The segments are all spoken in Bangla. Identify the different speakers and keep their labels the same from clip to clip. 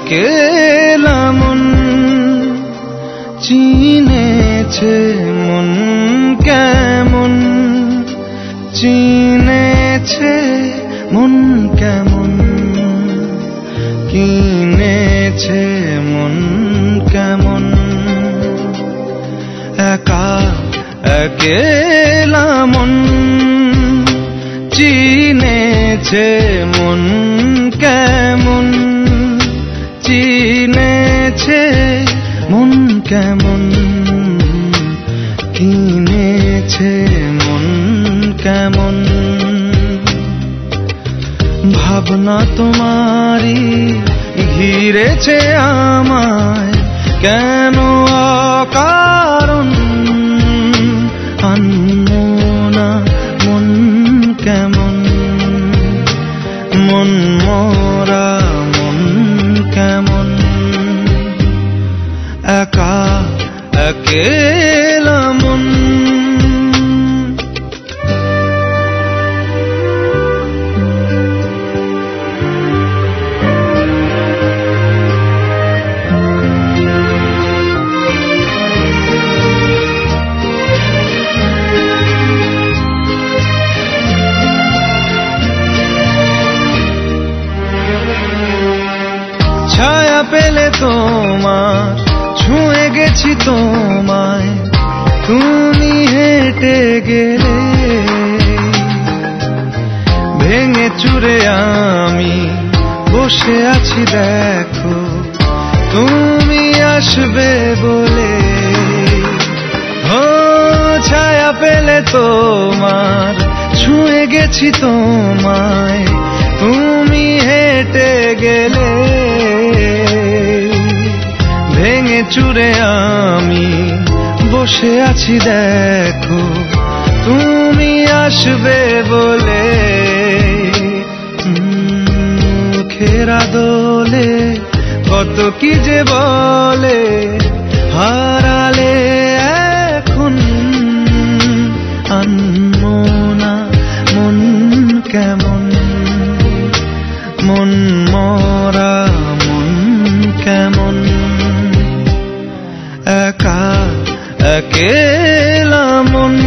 Speaker 1: একেলা মন চিনেছে মন কেমন, চিনেছে মন কেমন, কিনেছে মন কেমন। একা একেলা মন চিনেছে মন কেমন, চিনেছে মন কেমন, কিনেছে মন কেমন। ভাবনা তোমারই ঘিরেছে আমায় কেন অকারণ, আনমনা মন কেমন, মন মরা মন কেমন। একা একেলা মন। ছায়া পেলে তোমার ছুঁয়ে গেছি তোমায়, তুমি হেঁটে গেলে ভেঙে চুরে আমি বসে আছি দেখো তুমি আসবে বলে। ও ছায়া পেলে তোমার ছুঁয়ে গেছি তোমায়, তুমি হেঁটে গেলে ভেঙে চুরে আমি বসে আছি দেখো তুমি আসবে বলে। মুখের দোলে কত কি যে বলে, হারালে এখন আনমনা মন কেমন, মন মরা মন কেমন। একা একেলা মন।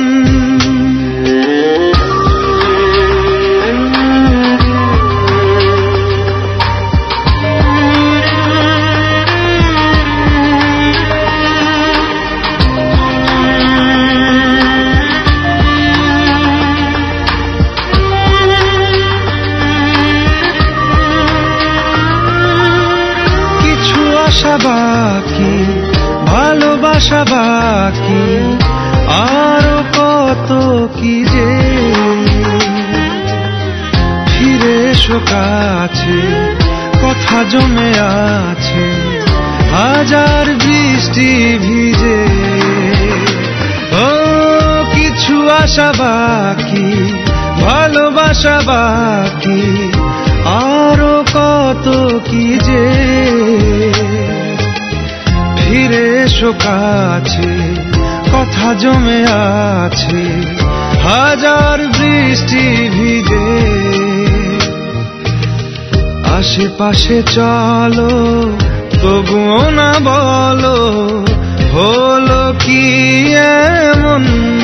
Speaker 1: কিছু আশা বাকি, ভালোবাসা বাকি, আরো কত কি যে। ফিরে এসো কাছে, কথা জমে আছে হাজার বৃষ্টি ভিজে। ও কিছু আশা বাকি, ভালোবাসা বাকি, আরো কত কি যে। ফিরে এসো কাছে, কথা জমে আছে হাজার বৃষ্টি ভিজে। আশেপাশে চলো তবুও না বলো হলো কি এমন,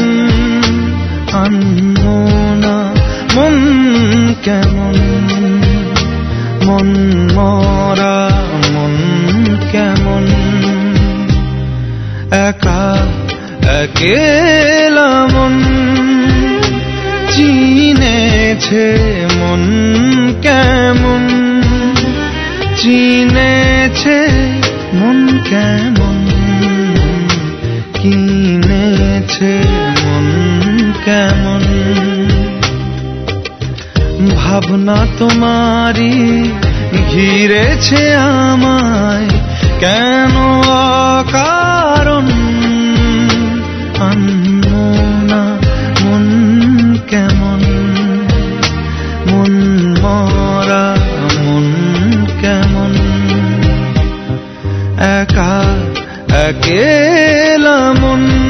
Speaker 1: আনমনা মন কেমন, মন মরা মন কেমন। একা একেলা মন চিনেছে মন কেমন, চিনেছে মন কেমন, কিনেছে মন কেমন। ভাবনা তোমারই ঘিরেছে আমায় কেন অকারণ, আনমনা মন কেমন, মন মরা মন কেমন। একা একেলা মন।